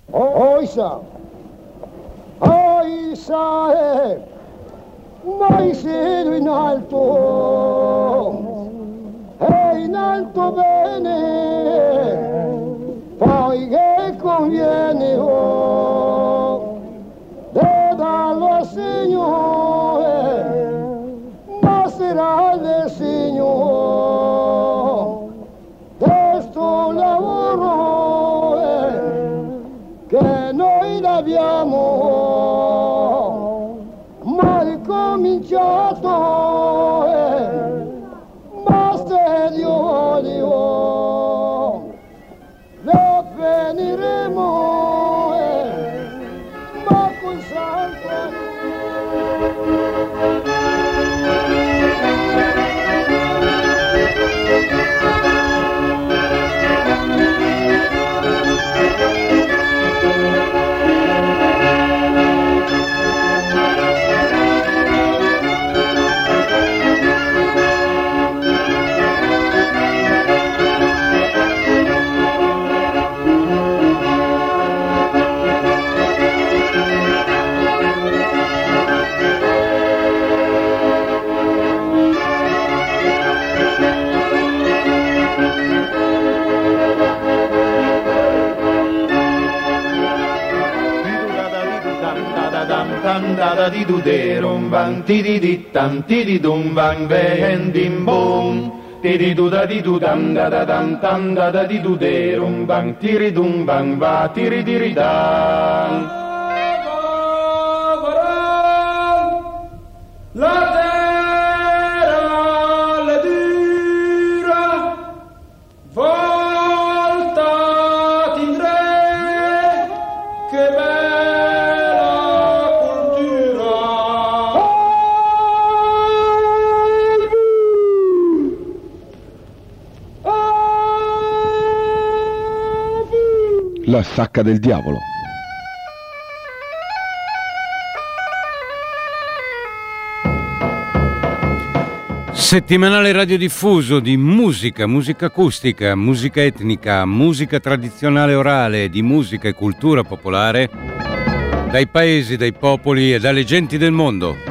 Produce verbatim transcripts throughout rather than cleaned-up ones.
Oisa, oisa, eh, mai siedo in alto, e in alto bene, poi che conviene, oh, de darlo al Signore, ma sarà del Signore, questo lavoro che noi l'abbiamo mai cominciato, eh, basta Dio, Dio, lo finiremo, eh, ma con santo da da di du de rum bang ti di di tam ti di dum bang ven dim bum ti di du da di du dam da da dam tam da da di du de rum bang ti ri dum bang va ti ri di ri dam. La terra le dura volta tindre che La sacca del diavolo. Settimanale radiodiffuso di musica, musica acustica, musica etnica, musica tradizionale orale, di musica e cultura popolare, dai paesi, dai popoli e dalle genti del mondo.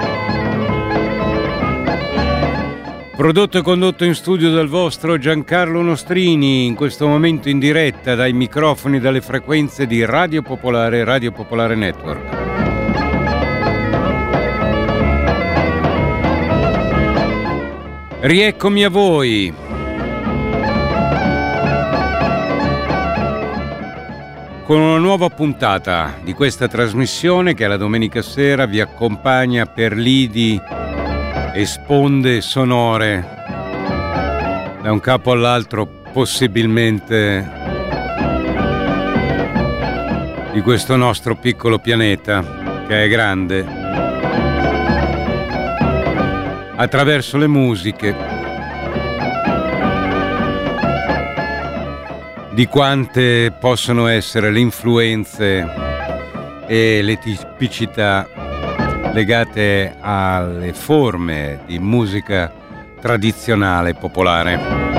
Prodotto e condotto in studio dal vostro Giancarlo Nostrini, in questo momento in diretta dai microfoni e dalle frequenze di Radio Popolare e Radio Popolare Network. Rieccomi a voi. Con una nuova puntata di questa trasmissione che la domenica sera vi accompagna per lidi e sponde sonore da un capo all'altro possibilmente di questo nostro piccolo pianeta che è grande, attraverso le musiche di quante possono essere le influenze e le tipicità legate alle forme di musica tradizionale popolare.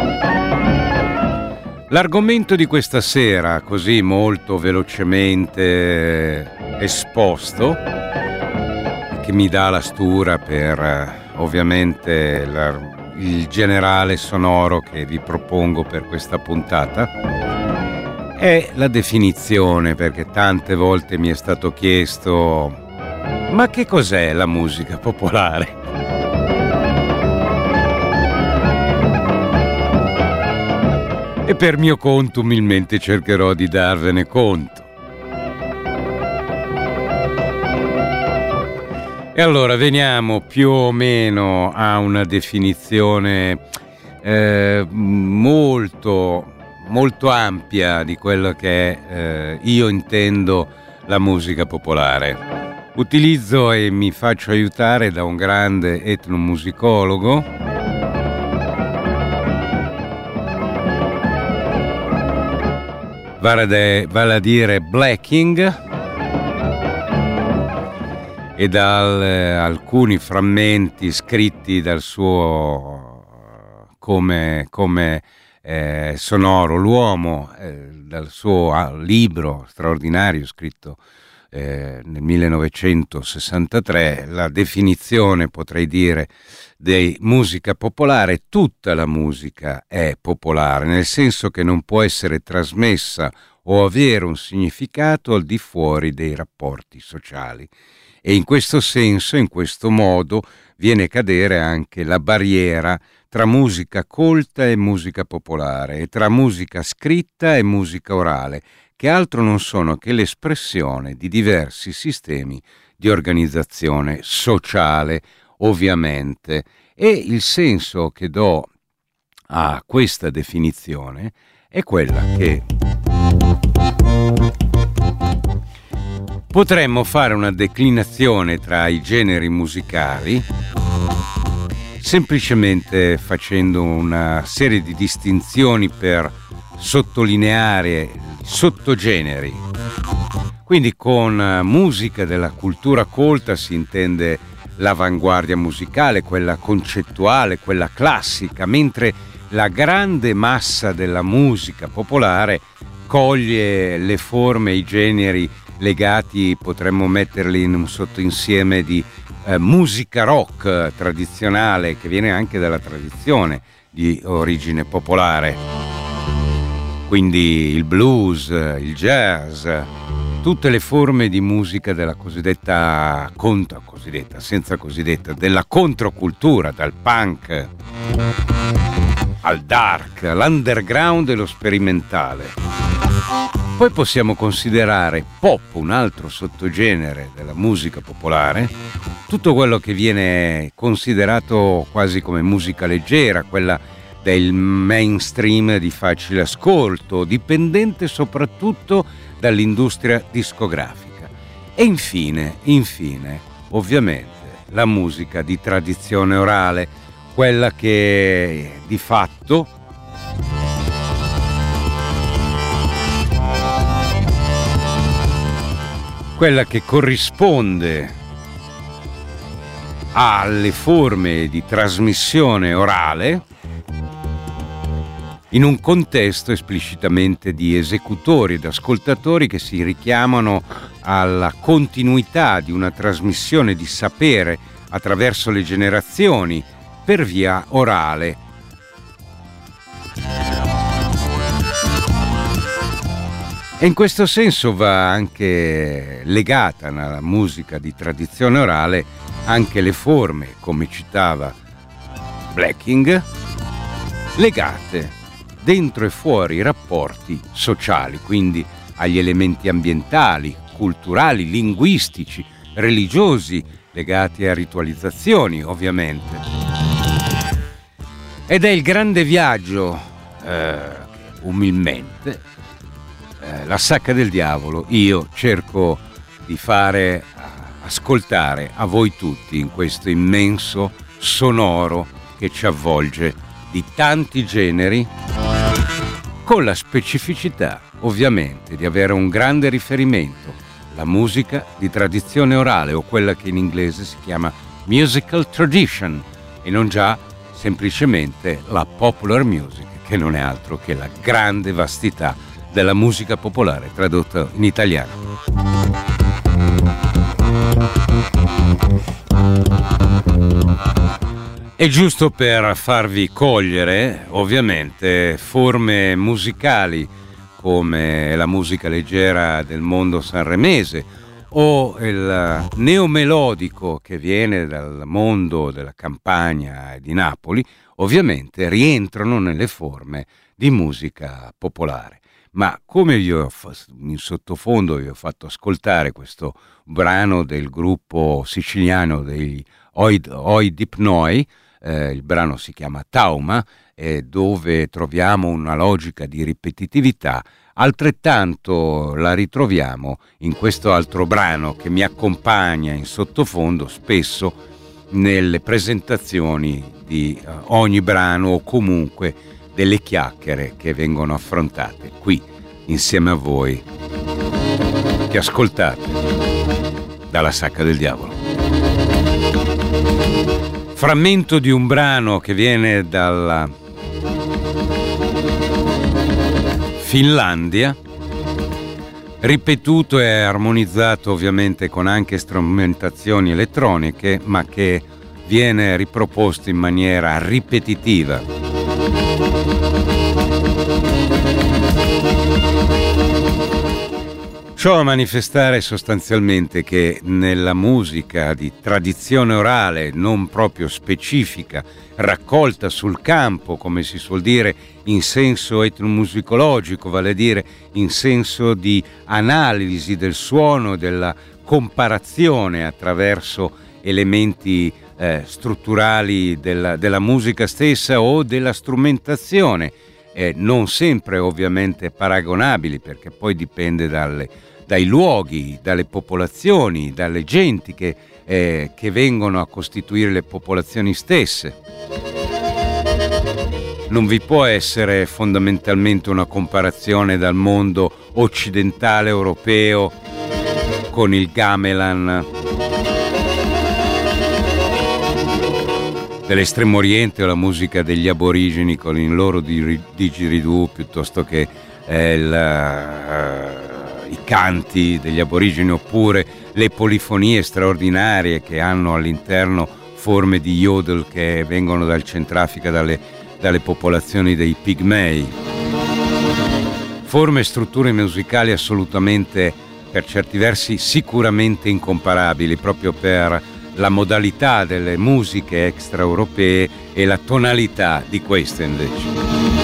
L'argomento di questa sera, così molto velocemente esposto, che mi dà la stura per ovviamente la, il generale sonoro che vi propongo per questa puntata, è la definizione, perché tante volte mi è stato chiesto: ma che cos'è la musica popolare? E per mio conto umilmente cercherò di darvene conto. E allora veniamo più o meno a una definizione eh, molto, molto ampia di quello che eh, io intendo la musica popolare. Utilizzo e mi faccio aiutare da un grande etnomusicologo, vale a dire Blacking, e da eh, alcuni frammenti scritti dal suo come, come eh, sonoro, l'uomo, eh, dal suo ah, libro straordinario scritto eh, nel millenovecentosessantatré, la definizione, potrei dire, di musica popolare. Tutta la musica è popolare, nel senso che non può essere trasmessa o avere un significato al di fuori dei rapporti sociali. E in questo senso, in questo modo, viene a cadere anche la barriera tra musica colta e musica popolare, e tra musica scritta e musica orale, che altro non sono che l'espressione di diversi sistemi di organizzazione sociale, ovviamente. E il senso che do a questa definizione è quella che potremmo fare una declinazione tra i generi musicali semplicemente facendo una serie di distinzioni per sottolineare i sottogeneri. Quindi con musica della cultura colta si intende l'avanguardia musicale, quella concettuale, quella classica, mentre la grande massa della musica popolare coglie le forme, i generi legati, potremmo metterli in un sottoinsieme di eh, musica rock tradizionale, che viene anche dalla tradizione di origine popolare. Quindi il blues, il jazz, tutte le forme di musica della cosiddetta, contra, cosiddetta, senza cosiddetta, della controcultura, dal punk al dark, all'underground e lo sperimentale. Poi possiamo considerare pop, un altro sottogenere della musica popolare, tutto quello che viene considerato quasi come musica leggera, quella del mainstream di facile ascolto, dipendente soprattutto dall'industria discografica. E infine, infine, ovviamente, la musica di tradizione orale, quella che di fatto quella che corrisponde alle forme di trasmissione orale in un contesto esplicitamente di esecutori ed ascoltatori che si richiamano alla continuità di una trasmissione di sapere attraverso le generazioni per via orale. E in questo senso va anche legata alla musica di tradizione orale anche le forme, come citava Blacking, legate dentro e fuori i rapporti sociali, quindi agli elementi ambientali, culturali, linguistici, religiosi, legati a ritualizzazioni, ovviamente. Ed è il grande viaggio, eh, umilmente, eh, la sacca del diavolo, io cerco di fare ascoltare a voi tutti in questo immenso sonoro che ci avvolge di tanti generi, con la specificità ovviamente di avere un grande riferimento, la musica di tradizione orale, o quella che in inglese si chiama musical tradition, e non già semplicemente la popular music, che non è altro che la grande vastità della musica popolare tradotta in italiano. E giusto per farvi cogliere, ovviamente, forme musicali come la musica leggera del mondo sanremese o il neomelodico che viene dal mondo della Campania e di Napoli, ovviamente rientrano nelle forme di musica popolare. Ma come vi ho, in sottofondo vi ho fatto ascoltare questo brano del gruppo siciliano degli Oid, Oidipnoi, eh, il brano si chiama Tauma, eh, dove troviamo una logica di ripetitività, altrettanto la ritroviamo in questo altro brano che mi accompagna in sottofondo spesso nelle presentazioni di uh, ogni brano, o comunque delle chiacchiere che vengono affrontate qui insieme a voi che ascoltate dalla Sacca del Diavolo. Frammento di un brano che viene dalla Finlandia, ripetuto e armonizzato ovviamente con anche strumentazioni elettroniche, ma che viene riproposto in maniera ripetitiva. Ciò a manifestare sostanzialmente che nella musica di tradizione orale, non proprio specifica, raccolta sul campo, come si suol dire, in senso etnomusicologico, vale a dire in senso di analisi del suono, della comparazione attraverso elementi eh, strutturali della, della musica stessa o della strumentazione, eh, non sempre ovviamente paragonabili, perché poi dipende dalle dai luoghi, dalle popolazioni, dalle genti che, eh, che vengono a costituire le popolazioni stesse. Non vi può essere fondamentalmente una comparazione dal mondo occidentale europeo con il gamelan dell'estremo oriente o la musica degli aborigeni con il loro didgeridoo, piuttosto che eh, il... Uh, i canti degli aborigeni, oppure le polifonie straordinarie che hanno all'interno forme di yodel che vengono dal Centrafrica, dalle, dalle popolazioni dei pigmei. Forme e strutture musicali assolutamente, per certi versi, sicuramente incomparabili, proprio per la modalità delle musiche extraeuropee e la tonalità di queste invece.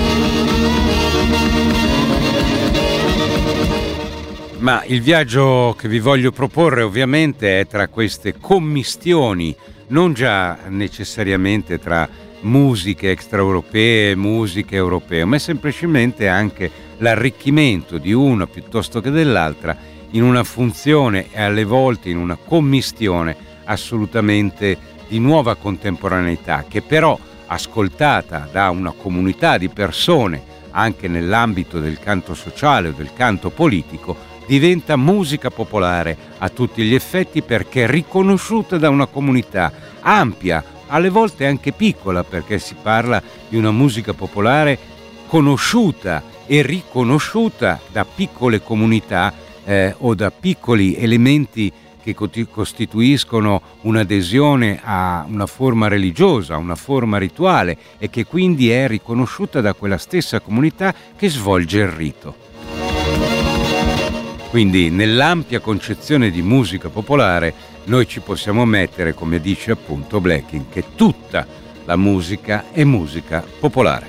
Ma il viaggio che vi voglio proporre ovviamente è tra queste commistioni, non già necessariamente tra musiche extraeuropee e musiche europee, ma è semplicemente anche l'arricchimento di una piuttosto che dell'altra in una funzione e alle volte in una commistione assolutamente di nuova contemporaneità, che però, ascoltata da una comunità di persone anche nell'ambito del canto sociale o del canto politico, diventa musica popolare a tutti gli effetti, perché riconosciuta da una comunità ampia, alle volte anche piccola, perché si parla di una musica popolare conosciuta e riconosciuta da piccole comunità eh, o da piccoli elementi che costituiscono un'adesione a una forma religiosa, a una forma rituale, e che quindi è riconosciuta da quella stessa comunità che svolge il rito. Quindi nell'ampia concezione di musica popolare noi ci possiamo mettere, come dice appunto Blacking, che tutta la musica è musica popolare.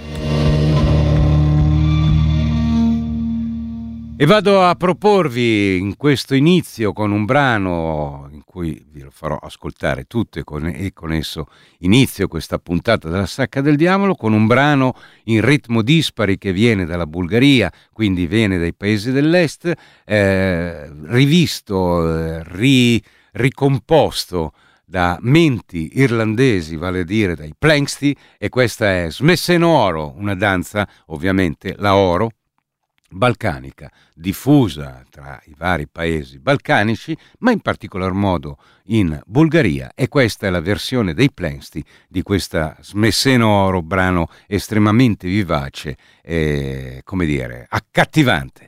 E vado a proporvi in questo inizio con un brano in cui vi lo farò ascoltare tutto e con, e con esso inizio questa puntata della Sacca del Diavolo, con un brano in ritmo dispari che viene dalla Bulgaria, quindi viene dai paesi dell'est, eh, rivisto, eh, ri, ricomposto da menti irlandesi, vale a dire dai Planxty, e questa è Smesseno Oro, una danza ovviamente la oro balcanica, diffusa tra i vari paesi balcanici, ma in particolar modo in Bulgaria, e questa è la versione dei Planxty di questa Smesseno Oro, brano estremamente vivace e, come dire, accattivante.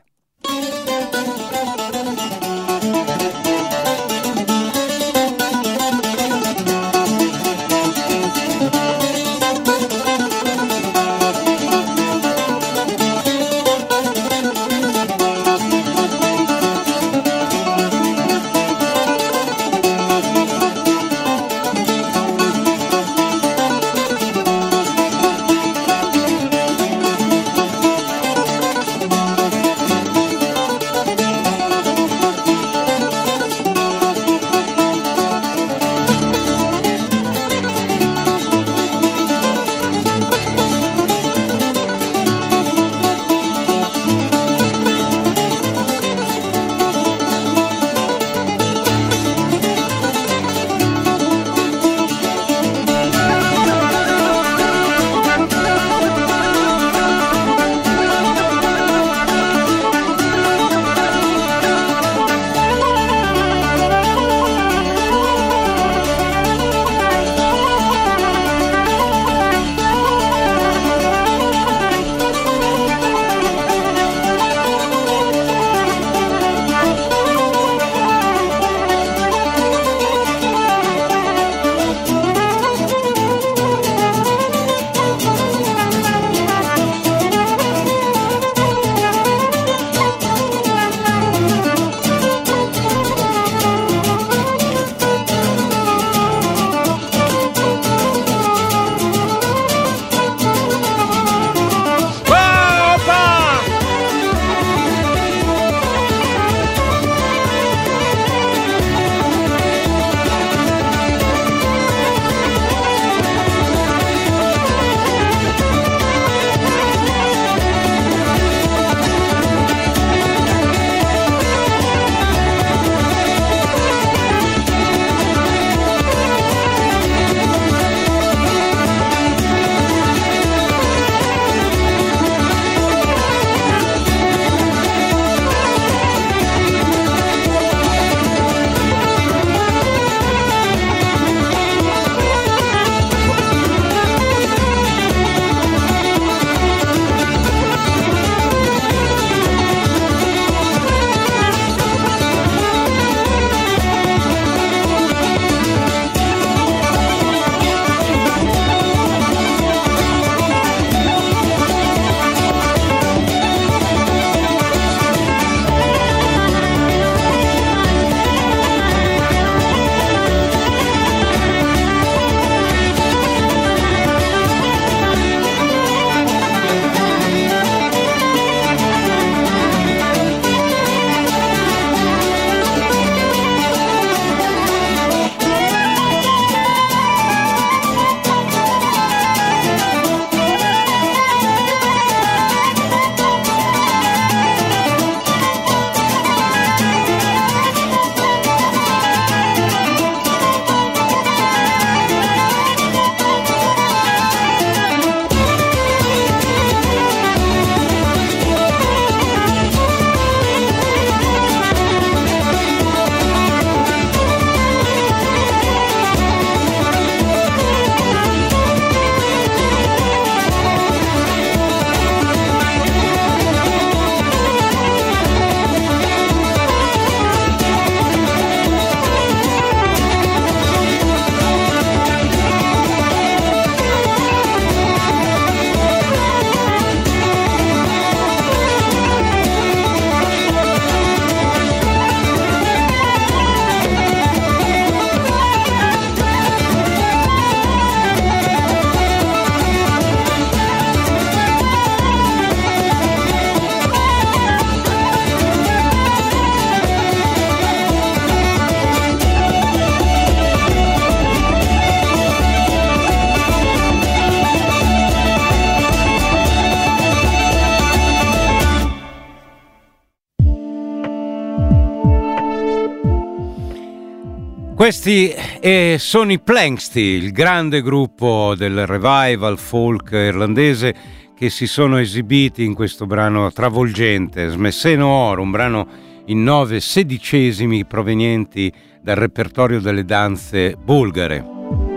Questi eh, sono i Planxty, il grande gruppo del revival folk irlandese che si sono esibiti in questo brano travolgente, Smesseno Oro, un brano in nove sedicesimi provenienti dal repertorio delle danze bulgare.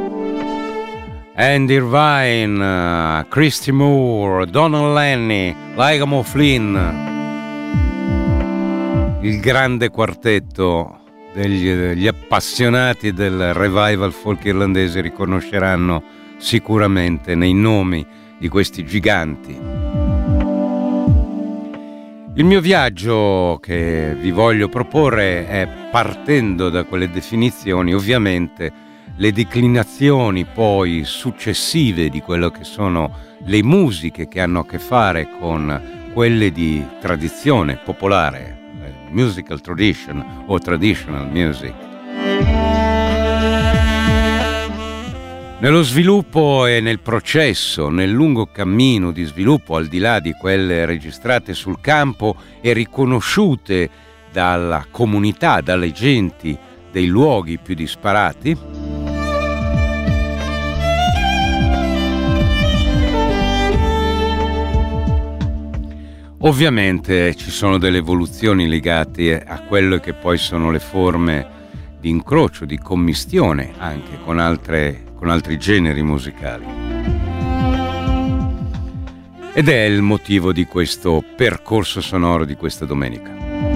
Andy Irvine, Christy Moore, Donald Lenny, Liam O'Flynn, il grande quartetto degli, degli appassionati del revival folk irlandese riconosceranno sicuramente nei nomi di questi giganti. Il mio viaggio che vi voglio proporre è, partendo da quelle definizioni, ovviamente le declinazioni poi successive di quello che sono le musiche che hanno a che fare con quelle di tradizione popolare, musical tradition o traditional music. Nello sviluppo e nel processo, nel lungo cammino di sviluppo, al di là di quelle registrate sul campo e riconosciute dalla comunità, dalle genti dei luoghi più disparati, ovviamente ci sono delle evoluzioni legate a quello che poi sono le forme di incrocio, di commistione anche con, altre, con altri generi musicali. Ed è il motivo di questo percorso sonoro di questa domenica.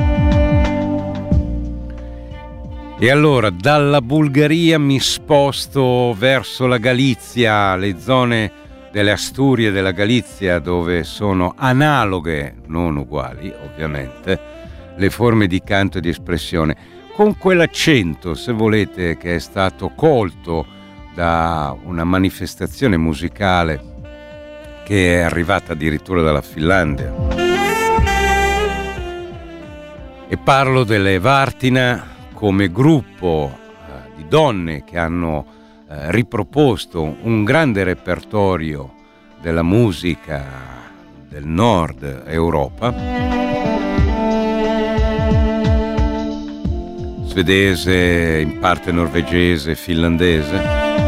E allora dalla Bulgaria mi sposto verso la Galizia, le zone delle Asturie della Galizia, dove sono analoghe, non uguali ovviamente, le forme di canto e di espressione, con quell'accento, se volete, che è stato colto da una manifestazione musicale che è arrivata addirittura dalla Finlandia. E parlo delle Vartina come gruppo eh, di donne che hanno riproposto un grande repertorio della musica del nord Europa, svedese, in parte norvegese, finlandese,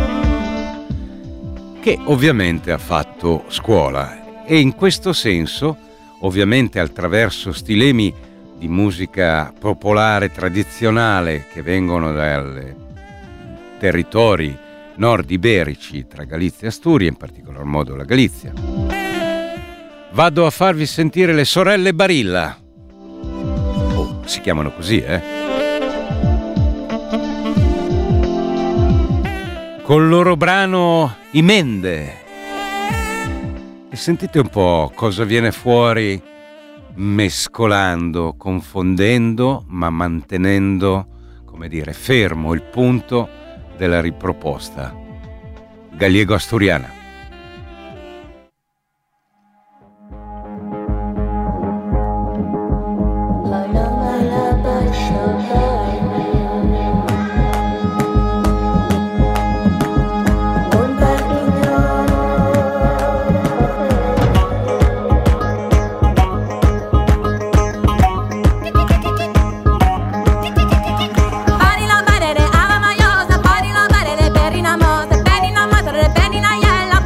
che ovviamente ha fatto scuola e in questo senso, ovviamente attraverso stilemi di musica popolare tradizionale che vengono dai territori nord iberici tra Galizia e Asturia, in particolar modo la Galizia. Vado a farvi sentire le sorelle Barilla. Oh, si chiamano così, eh? Col loro brano I Mende. E sentite un po' cosa viene fuori mescolando, confondendo, ma mantenendo, come dire, fermo il punto della riproposta gallego-asturiana. Beni na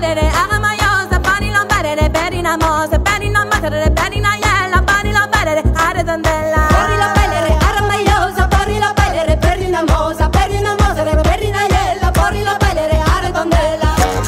belere, aramayosa, bari la belere, berina mosa, berina matere, berina yella, bari la belere, are dandella. Bari la belere, aramayosa, bari la belere, berina mosa, berina mosa, berina yella, bari la belere, are dandella.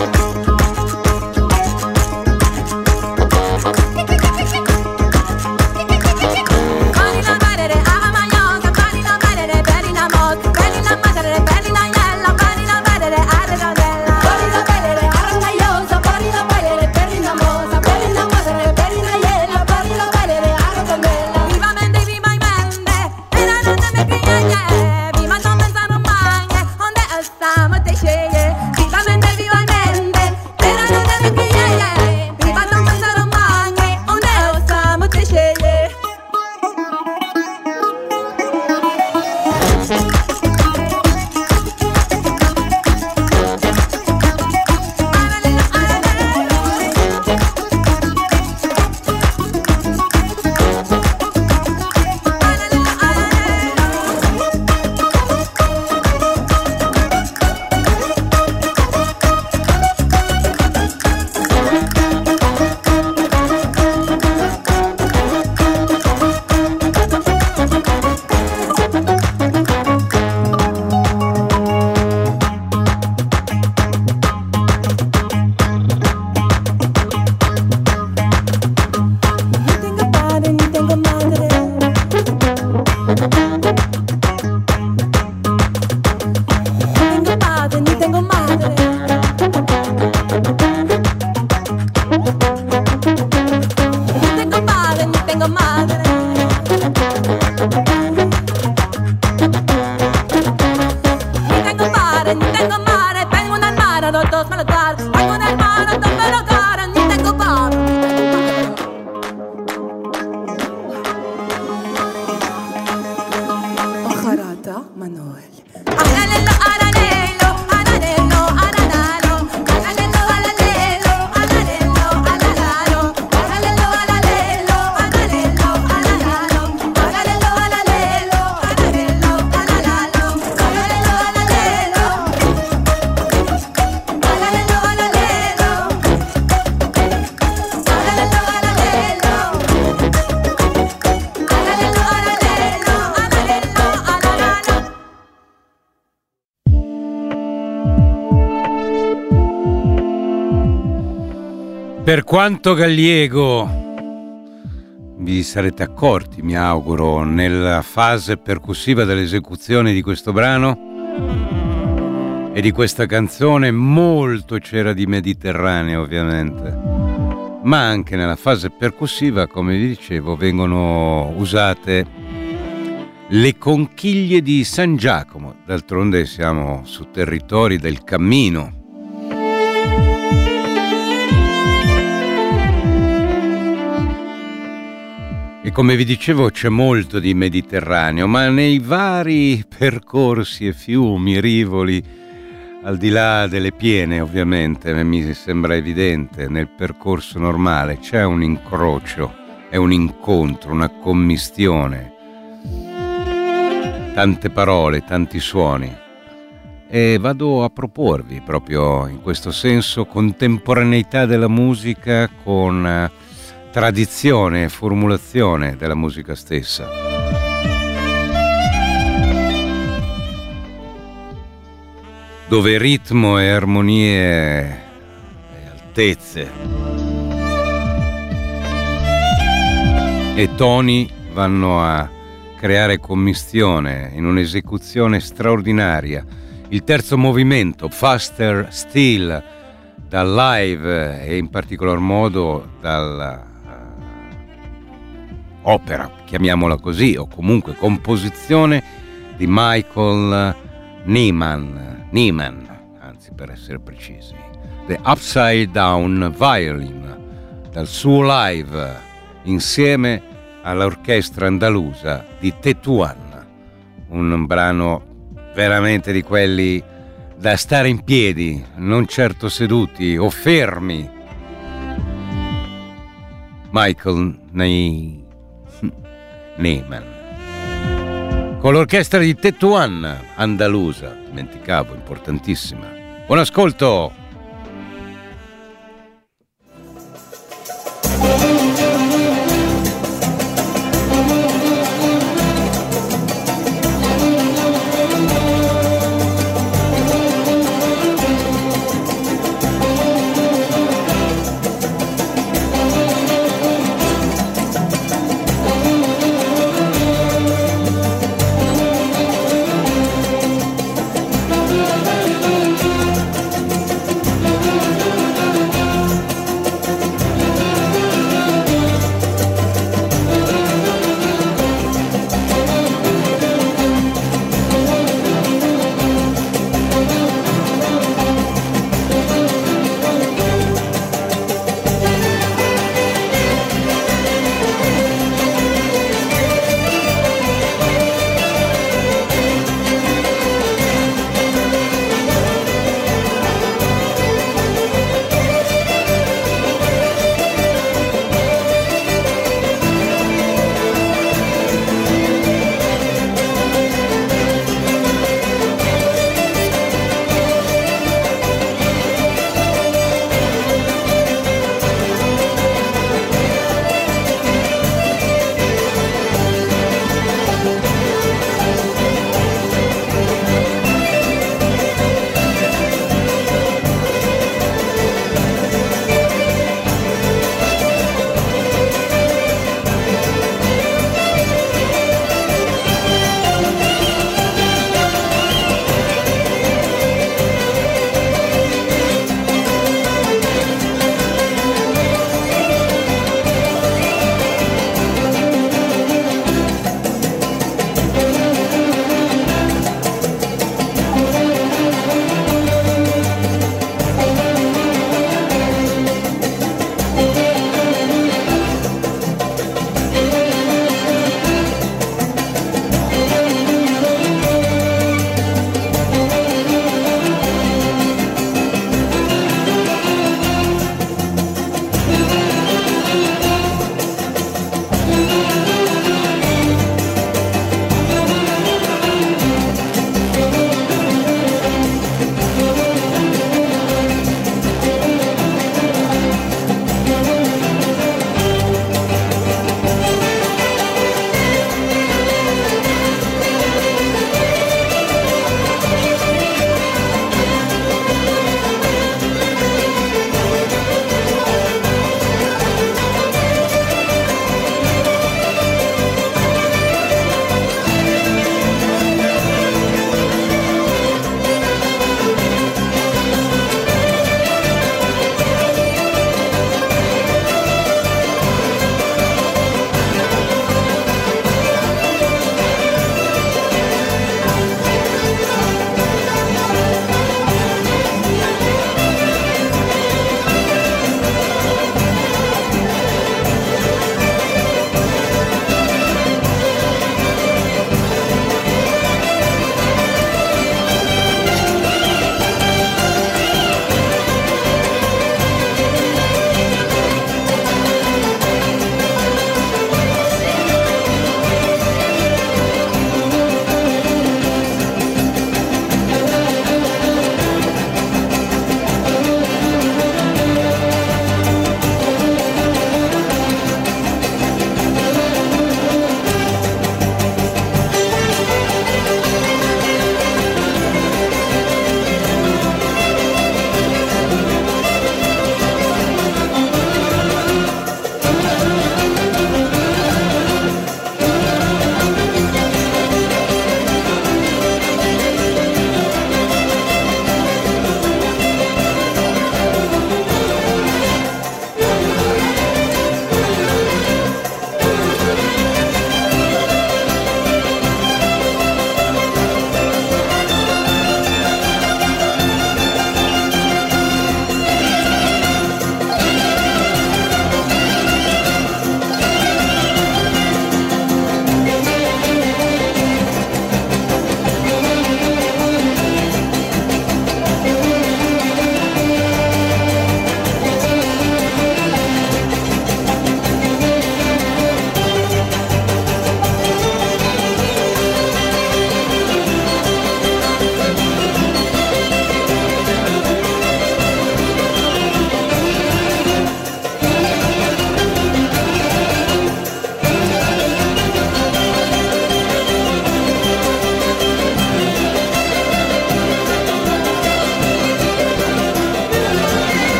Per quanto Gallego, vi sarete accorti, mi auguro, nella fase percussiva dell'esecuzione di questo brano e di questa canzone, molto c'era di Mediterraneo ovviamente, ma anche nella fase percussiva, come vi dicevo, vengono usate le conchiglie di San Giacomo. D'altronde siamo su territori del cammino. E come vi dicevo c'è molto di Mediterraneo, ma nei vari percorsi e fiumi, rivoli, al di là delle piene ovviamente, mi sembra evidente, nel percorso normale c'è un incrocio, è un incontro, una commistione, tante parole, tanti suoni. E vado a proporvi proprio in questo senso contemporaneità della musica con tradizione e formulazione della musica stessa. Dove ritmo e armonie e altezze e toni vanno a creare commistione in un'esecuzione straordinaria. Il terzo movimento, Faster Still, dal live e in particolar modo dalla opera, chiamiamola così, o comunque composizione di Michael Nyman, Nyman, anzi per essere precisi, The Upside Down Violin, dal suo live insieme all'orchestra andalusa di Tetuan, un brano veramente di quelli da stare in piedi, non certo seduti o fermi. Michael Nyman con l'orchestra di Tetuan andalusa, dimenticavo, importantissima. Buon ascolto!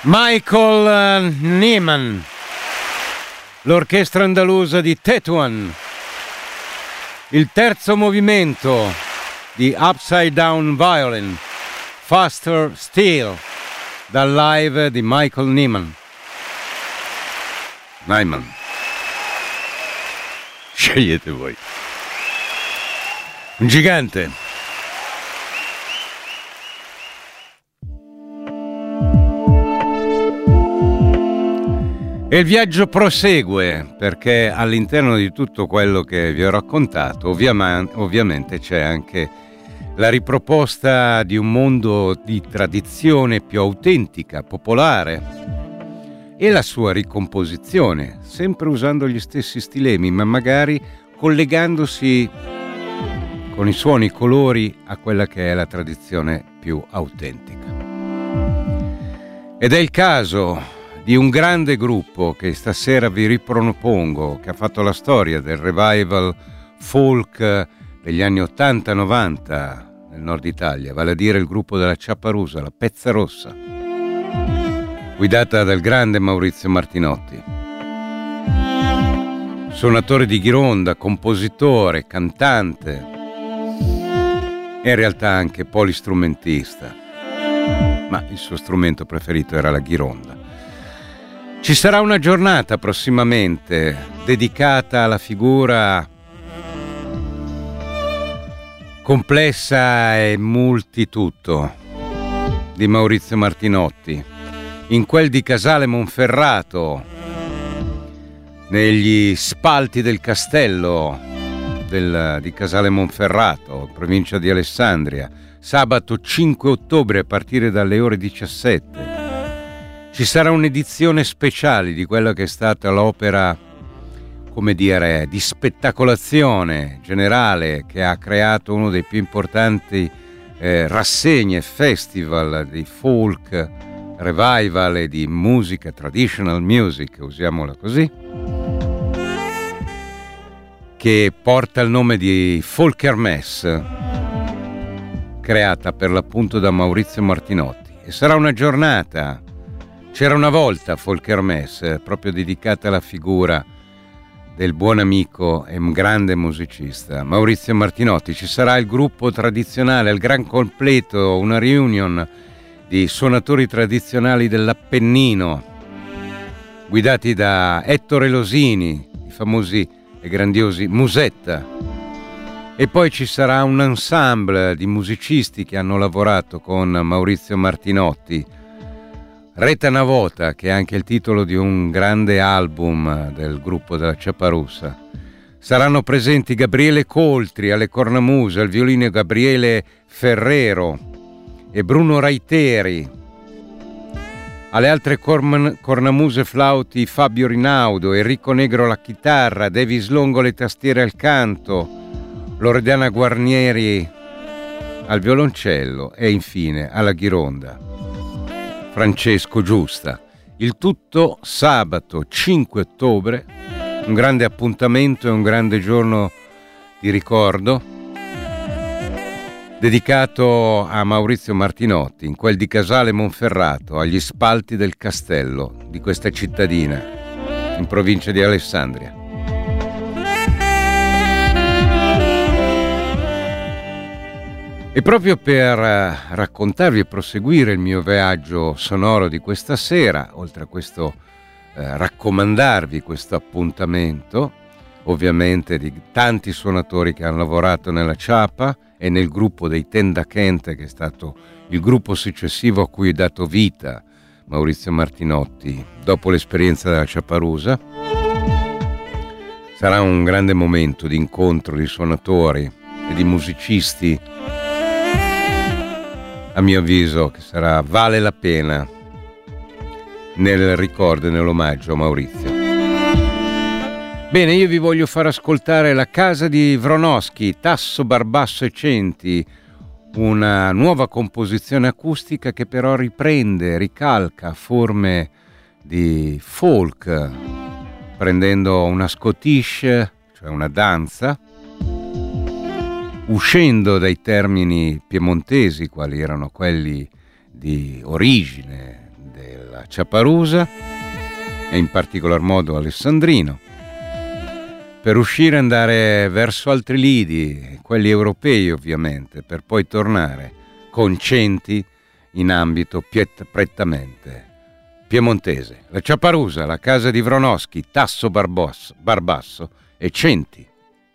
Michael Nyman, l'orchestra andalusa di Tetuan, il terzo movimento di Upside Down Violin, Faster Still, dal live di Michael Nyman. Nyman. Scegliete voi. Un gigante. E il viaggio prosegue, perché all'interno di tutto quello che vi ho raccontato ovvia- ovviamente c'è anche la riproposta di un mondo di tradizione più autentica, popolare, e la sua ricomposizione, sempre usando gli stessi stilemi, ma magari collegandosi con i suoni e i colori a quella che è la tradizione più autentica. Ed è il caso di un grande gruppo che stasera vi ripropongo, che ha fatto la storia del revival folk degli anni ottanta novanta nel nord Italia, vale a dire il gruppo della Ciapparusa, la Pezza Rossa, guidata dal grande Maurizio Martinotti. Suonatore di ghironda, compositore, cantante e in realtà anche polistrumentista, ma il suo strumento preferito era la ghironda. Ci sarà una giornata prossimamente dedicata alla figura complessa e multitutto di Maurizio Martinotti, in quel di Casale Monferrato, negli spalti del castello del, di Casale Monferrato, provincia di Alessandria, sabato cinque ottobre a partire dalle ore diciassette. Ci sarà un'edizione speciale di quella che è stata l'opera, come dire, di spettacolazione generale che ha creato uno dei più importanti eh, rassegne, festival di folk, revival e di musica, traditional music, usiamola così, che porta il nome di Folkermesse, creata per l'appunto da Maurizio Martinotti. E sarà una giornata. C'era una volta Folkermesse, proprio dedicata alla figura del buon amico e un grande musicista Maurizio Martinotti. Ci sarà il gruppo tradizionale al gran completo, una reunion di suonatori tradizionali dell'Appennino, guidati da Ettore Losini, i famosi e grandiosi Musetta. E poi ci sarà un ensemble di musicisti che hanno lavorato con Maurizio Martinotti, Reta Navota, che è anche il titolo di un grande album del gruppo della Ciapparusa. Saranno presenti Gabriele Coltri alle cornamuse, al violino Gabriele Ferrero e Bruno Raiteri. Alle altre corn- cornamuse flauti Fabio Rinaudo, Enrico Negro alla chitarra, Davis Longo alle tastiere al canto, Loredana Guarnieri al violoncello e infine alla ghironda Francesco Giusta. Il tutto sabato cinque ottobre, un grande appuntamento e un grande giorno di ricordo dedicato a Maurizio Martinotti, in quel di Casale Monferrato, agli spalti del castello di questa cittadina in provincia di Alessandria. E proprio per raccontarvi e proseguire il mio viaggio sonoro di questa sera, oltre a questo eh, raccomandarvi questo appuntamento, ovviamente di tanti suonatori che hanno lavorato nella Ciapa e nel gruppo dei Tenda Kente, che è stato il gruppo successivo a cui è dato vita Maurizio Martinotti dopo l'esperienza della Ciapparusa. Sarà un grande momento di incontro di suonatori e di musicisti, a mio avviso, che sarà vale la pena nel ricordo e nell'omaggio a Maurizio. Bene, io vi voglio far ascoltare La casa di Wronowski, Tasso, Barbasso e Centi, una nuova composizione acustica che però riprende, ricalca forme di folk, prendendo una schottisce, cioè una danza, uscendo dai termini piemontesi, quali erano quelli di origine della Ciapparusa e in particolar modo Alessandrino, per uscire e andare verso altri lidi, quelli europei ovviamente, per poi tornare con Centi in ambito piet- prettamente piemontese. La Ciapparusa, la casa di Wronowski, Tasso Barbasso, Barbasso e Centi.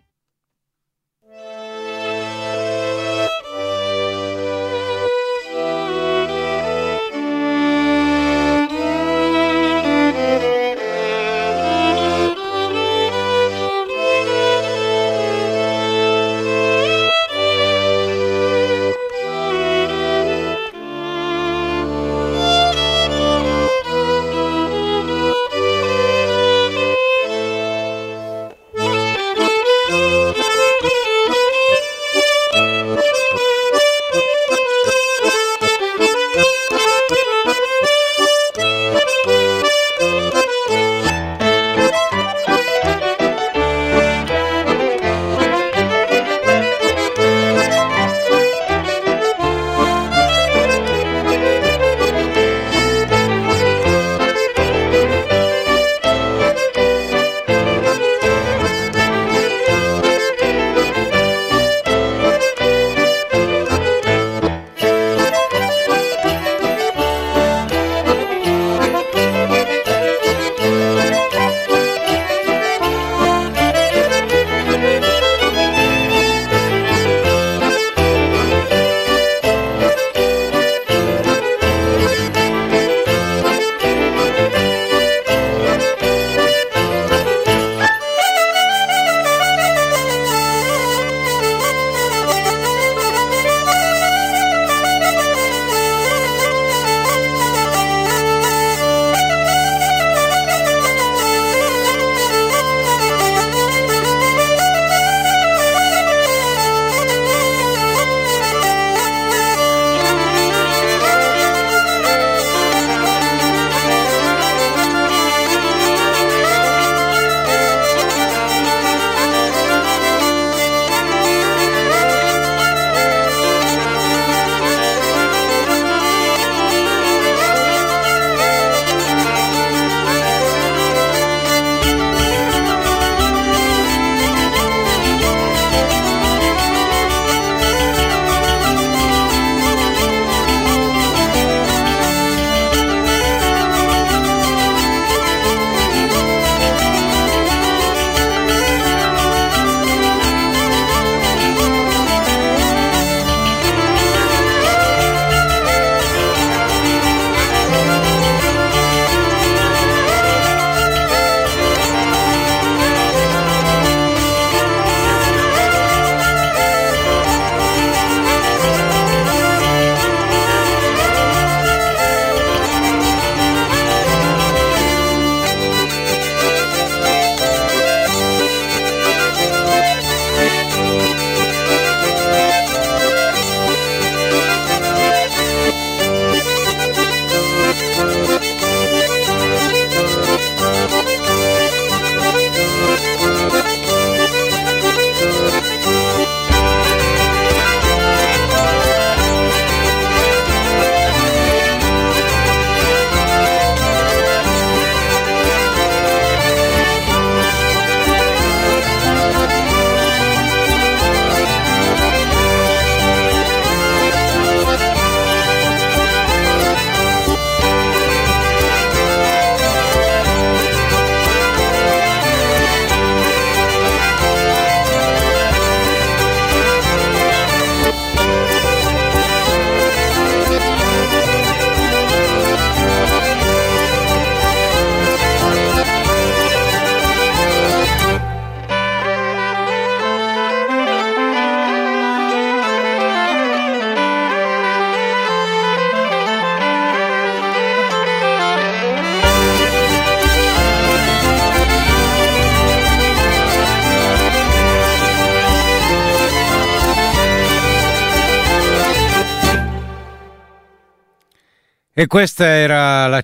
E questa era la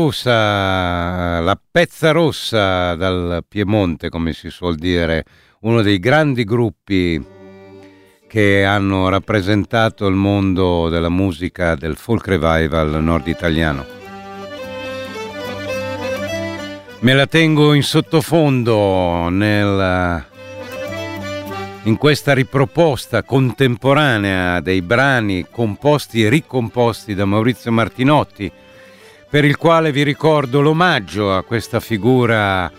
Ciapparusa, la pezza rossa dal Piemonte, come si suol dire, uno dei grandi gruppi che hanno rappresentato il mondo della musica del folk revival nord italiano. Me la tengo in sottofondo nel, in questa riproposta contemporanea dei brani composti e ricomposti da Maurizio Martinotti, per il quale vi ricordo l'omaggio a questa figura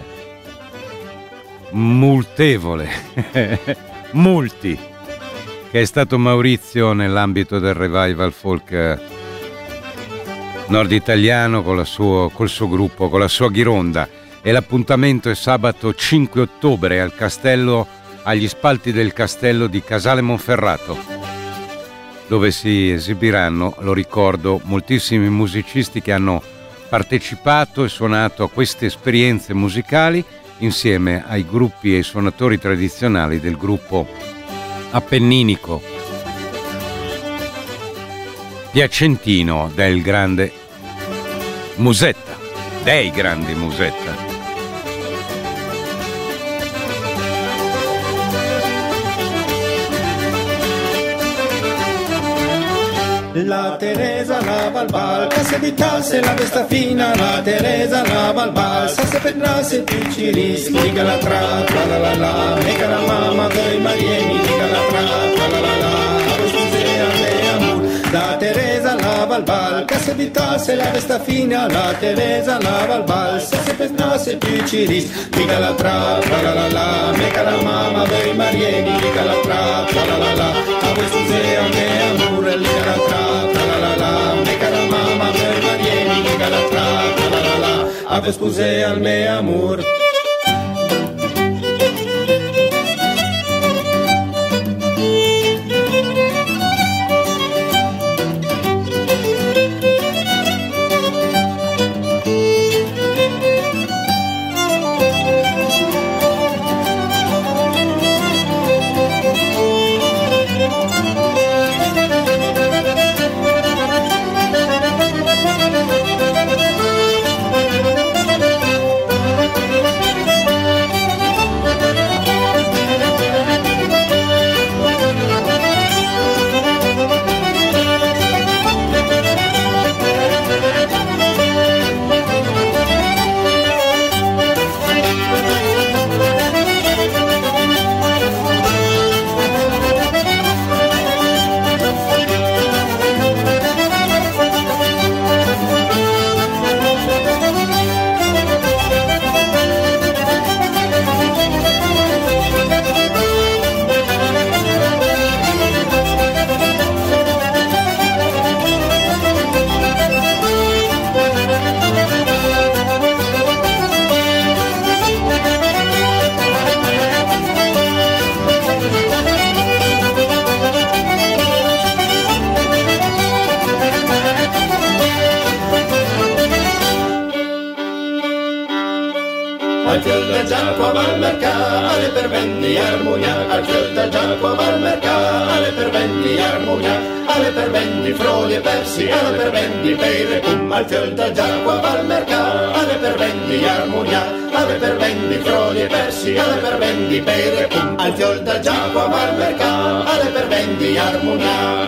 multevole, multi, che è stato Maurizio nell'ambito del revival folk nord italiano con la suo, col suo gruppo, con la sua ghironda. E l'appuntamento è sabato cinque ottobre al castello, agli spalti del castello di Casale Monferrato, dove si esibiranno, lo ricordo, moltissimi musicisti che hanno partecipato e suonato a queste esperienze musicali insieme ai gruppi e ai suonatori tradizionali del gruppo appenninico piacentino del grande Musetta, dei grandi Musetta. La Teresa lava al bal, che se di tasse la vesta fina, la Teresa lava al bal, sa se pedra se picciri, schiga la tra, la la la la, mega la mamma dei marieni, diga la tra, la la la la, cos'è a me amor. La Teresa lava al bal, che se di tasse la vesta fina, la Teresa lava al bal, sa se pedra se picciri, schiga la tra, la la la la, mega la mamma dei marieni, diga la tra, la la la la, cos'è a me amor, diga la tra. Ave scuse al me amor. Al fiol del Giacomo al mercare per vendi armonia, al fiol del Giacomo al mercare per vendi armonia, alle per vendi frodi e persi, alle per vendi peire cum, al fiol del Giacomo al mercare, alle per vendi armonia, alle per vendi frodi e persi, alle per vendi peire cum, al fiol del Giacomo al mercare, alle per vendi armonia.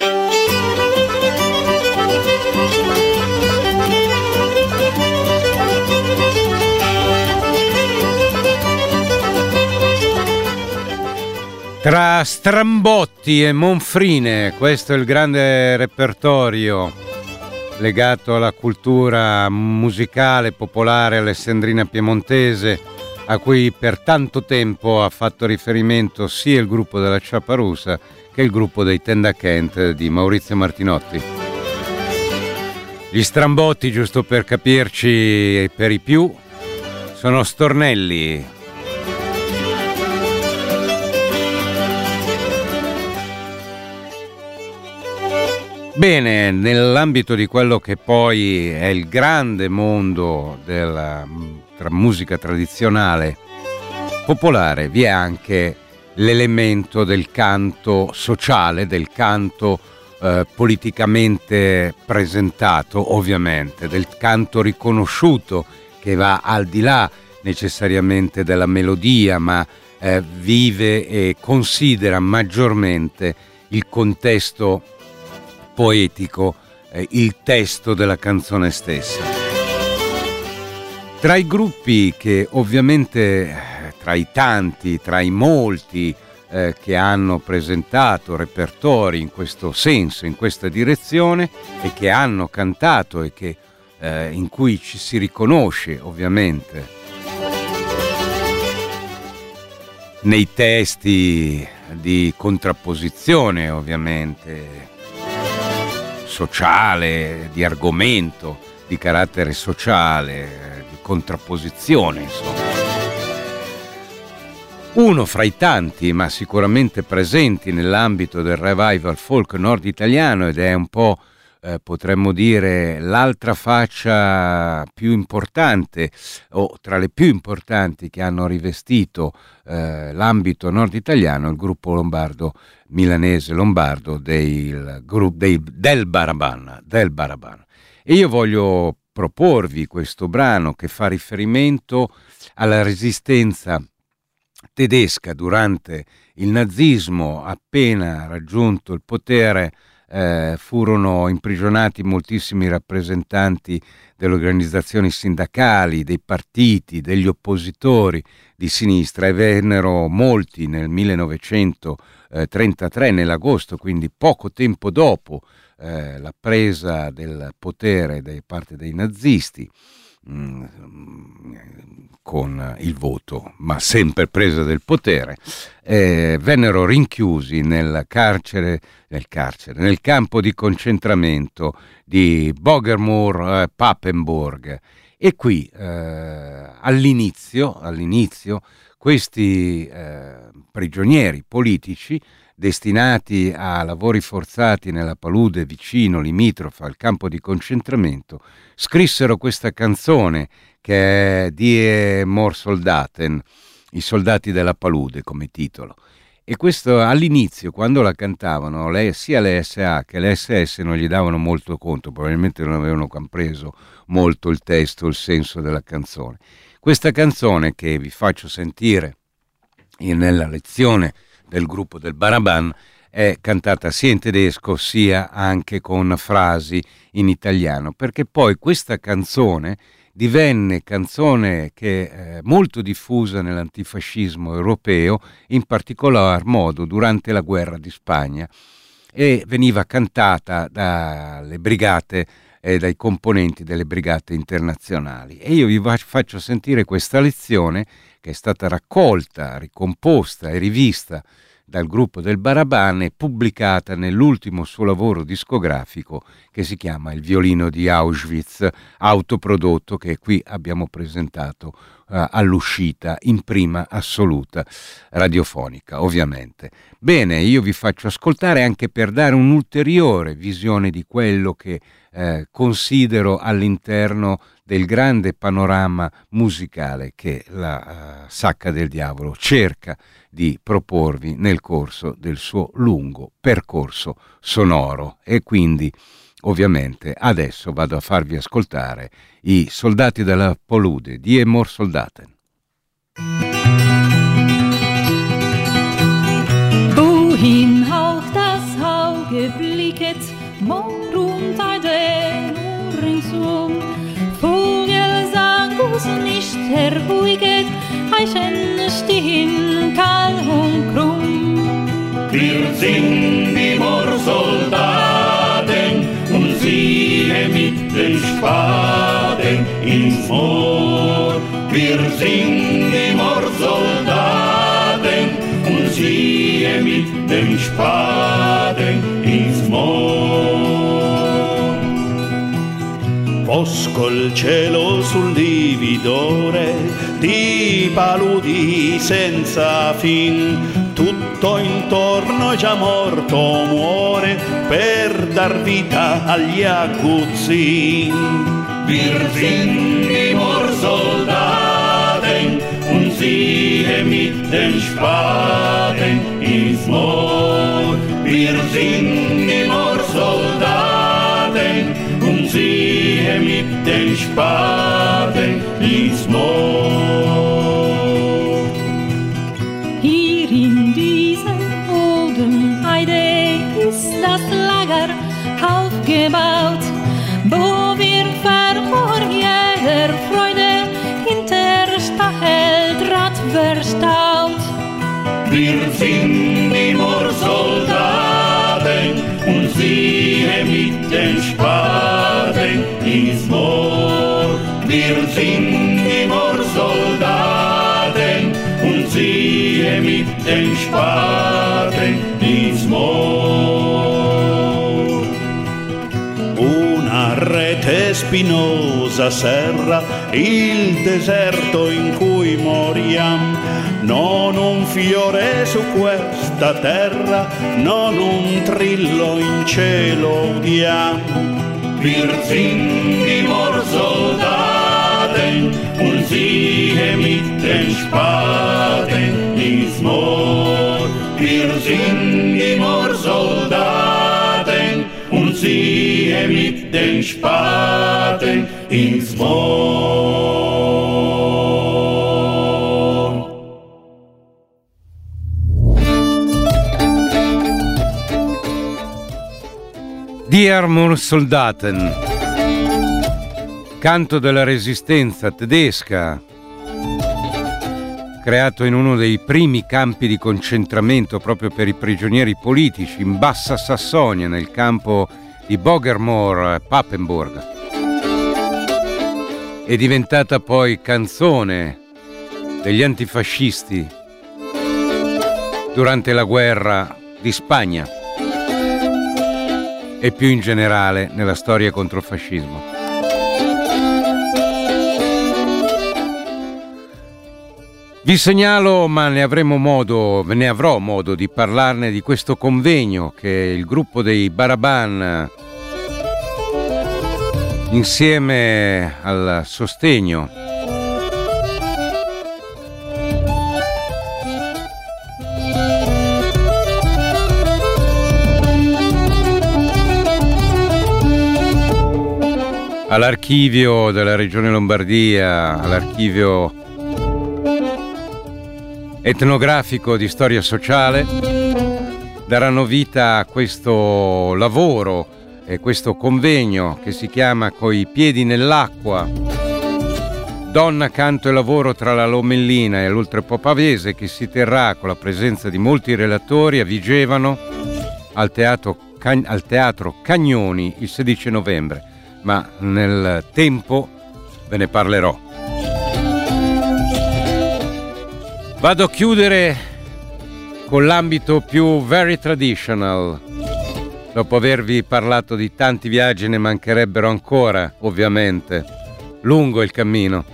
Tra Strambotti e Monfrine, questo è il grande repertorio legato alla cultura musicale popolare alessandrina piemontese, a cui per tanto tempo ha fatto riferimento sia il gruppo della Ciaparusa che il gruppo dei Tenda Kent di Maurizio Martinotti. Gli Strambotti, giusto per capirci e per i più, sono stornelli. Bene, nell'ambito di quello che poi è il grande mondo della tra musica tradizionale popolare, vi è anche l'elemento del canto sociale, del canto eh, politicamente presentato, ovviamente, del canto riconosciuto che va al di là necessariamente della melodia, ma eh, vive e considera maggiormente il contesto poetico, eh, il testo della canzone stessa. Tra i gruppi che ovviamente, tra i tanti, tra i molti eh, che hanno presentato repertori in questo senso, in questa direzione, e che hanno cantato e che, eh, in cui ci si riconosce ovviamente nei testi di contrapposizione ovviamente sociale, di argomento di carattere sociale, di contrapposizione, insomma. Uno fra i tanti, ma sicuramente presenti nell'ambito del revival folk nord italiano, ed è un po', eh, potremmo dire, l'altra faccia più importante, o tra le più importanti che hanno rivestito eh, l'ambito nord italiano, il gruppo lombardo, milanese lombardo del, gru- dei, del Baraban, del Baraban. E io voglio proporvi questo brano che fa riferimento alla resistenza tedesca durante il nazismo. Appena raggiunto il potere eh, furono imprigionati moltissimi rappresentanti delle organizzazioni sindacali, dei partiti, degli oppositori di sinistra, e vennero molti nel millenovecentotrentatré, nell'agosto, quindi poco tempo dopo eh, la presa del potere da parte dei nazisti, mh, con il voto, ma sempre presa del potere, eh, vennero rinchiusi nel carcere, nel carcere, nel campo di concentramento di Bögermoor-Papenburg. E qui eh, all'inizio, all'inizio questi eh, prigionieri politici destinati a lavori forzati nella palude vicino, limitrofa al campo di concentramento, scrissero questa canzone che è Die Moorsoldaten, i soldati della palude come titolo. E questo all'inizio, quando la cantavano, lei, sia le S A che le S S non gli davano molto conto, probabilmente non avevano compreso molto il testo, il senso della canzone. Questa canzone che vi faccio sentire nella lezione del gruppo del Baraban è cantata sia in tedesco sia anche con frasi in italiano, perché poi questa canzone divenne canzone che è molto diffusa nell'antifascismo europeo, in particolar modo durante la guerra di Spagna, e veniva cantata dalle brigate e dai componenti delle brigate internazionali. E io vi faccio sentire questa lezione che è stata raccolta, ricomposta e rivista dal gruppo del Baraban e pubblicata nell'ultimo suo lavoro discografico che si chiama Il violino di Auschwitz, autoprodotto, che qui abbiamo presentato uh, all'uscita in prima assoluta radiofonica, ovviamente. Bene, io vi faccio ascoltare anche per dare un'ulteriore visione di quello che eh, considero all'interno del grande panorama musicale che la uh, Sacca del Diavolo cerca di proporvi nel corso del suo lungo percorso sonoro. E quindi ovviamente adesso vado a farvi ascoltare i soldati della palude, Die Moorsoldaten. Wohin auch das Auge blicket, Mond unter den ringsum, Vogelsang uns nicht erruhiget, Eichen stehen kahl und krumm. Wir sind die Moorsoldaten und siehe mit den Spaten ins Moor. Wir sind die Moorsoldaten und siehe mit den Spaten ins Moor. Fosco il cielo sul lividore di paludi senza fin, tutto intorno è già morto muore per dar vita agli aguzzin. Wir sind die Moorsoldaten und siehe mit den Spaten ins Moor. Wir sind die Moorsoldaten und siehe mit den Spaten ins Moor. Hier in dieser Bodenheide ist das Lager aufgebaut, wo wir vor jeder Freude erster Heldrad verstaut. Wir sind immer Soldaten und siehe mit den Spaten ins Moor. Wir sind immer Soldaten und siehe mit den Spaten ins Moor. Una rete spinosa serra il deserto in cui moriam. Non un fiore su questa terra, non un trillo in cielo udiam. Wir sind immer Soldaten und siehe mit den Spaten ins Moor. Wir sind immer Soldaten und siehe mit den Spaten ins Moor. Die Armer Soldaten, canto della resistenza tedesca, creato in uno dei primi campi di concentramento proprio per i prigionieri politici in Bassa Sassonia, nel campo di Bögermoor-Papenburg. È diventata poi canzone degli antifascisti durante la guerra di Spagna e più in generale nella storia contro il fascismo. Vi segnalo, ma ne avremo modo, ne avrò modo di parlarne, di questo convegno che il gruppo dei Baraban, insieme al sostegno all'archivio della Regione Lombardia, all'archivio etnografico di storia sociale, daranno vita a questo lavoro e questo convegno che si chiama Coi piedi nell'acqua, donna, canto e lavoro tra la Lomellina e l'Oltrepo Pavese, che si terrà con la presenza di molti relatori a Vigevano al teatro, al teatro Cagnoni il sedici novembre. Ma nel tempo ve ne parlerò. Vado a chiudere con l'ambito più very traditional. Dopo avervi parlato di tanti viaggi, ne mancherebbero ancora, ovviamente. Lungo il cammino.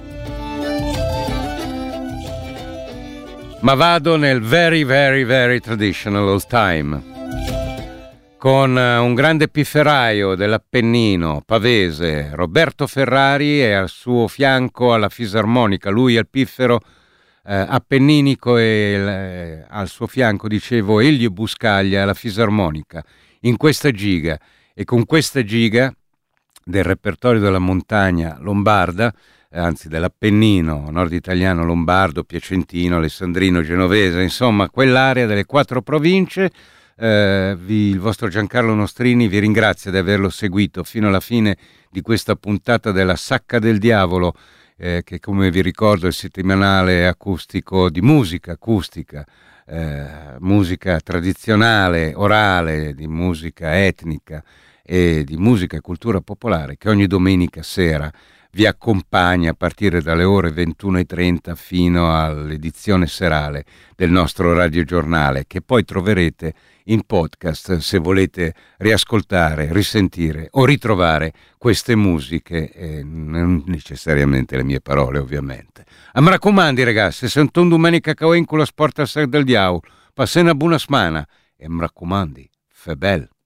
Ma vado nel very very very traditional old time, con un grande pifferaio dell'Appennino pavese, Roberto Ferrari, e al suo fianco alla fisarmonica, lui al piffero eh, appenninico e eh, al suo fianco, dicevo, Elio Buscaglia alla fisarmonica, in questa giga. E con questa giga del repertorio della montagna lombarda, eh, anzi dell'Appennino, nord italiano, lombardo, piacentino, alessandrino, genovese, insomma quell'area delle quattro province, Uh, vi, il vostro Giancarlo Nostrini vi ringrazia di averlo seguito fino alla fine di questa puntata della Sacca del Diavolo, eh, che, come vi ricordo, è il settimanale acustico di musica acustica, eh, musica tradizionale, orale, di musica etnica e di musica e cultura popolare, che ogni domenica sera vi accompagna a partire dalle ore ventuno e trenta fino all'edizione serale del nostro radiogiornale, che poi troverete in podcast se volete riascoltare, risentire o ritrovare queste musiche, e non necessariamente le mie parole, ovviamente. A mi raccomandi, ragazzi, se un domenica che ho in con la sport al del diavolo, passate una buona settimana e mi raccomandi, fe bel.